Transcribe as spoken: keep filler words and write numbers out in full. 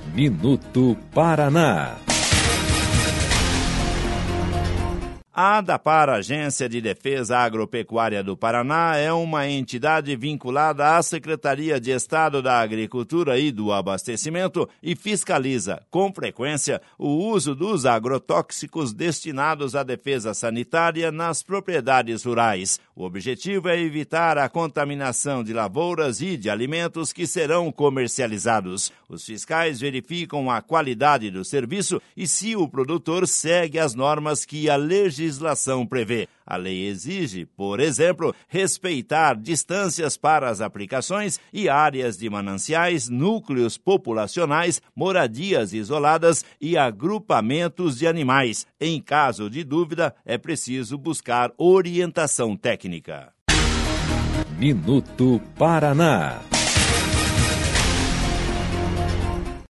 Minuto Paraná. A ADAPAR, Agência de Defesa Agropecuária do Paraná, é uma entidade vinculada à Secretaria de Estado da Agricultura e do Abastecimento e fiscaliza, com frequência, o uso dos agrotóxicos destinados à defesa sanitária nas propriedades rurais. O objetivo é evitar a contaminação de lavouras e de alimentos que serão comercializados. Os fiscais verificam a qualidade do serviço e se o produtor segue as normas que a legislação legislação prevê. A lei exige, por exemplo, respeitar distâncias para as aplicações e áreas de mananciais, núcleos populacionais, moradias isoladas e agrupamentos de animais. Em caso de dúvida, é preciso buscar orientação técnica. Minuto Paraná.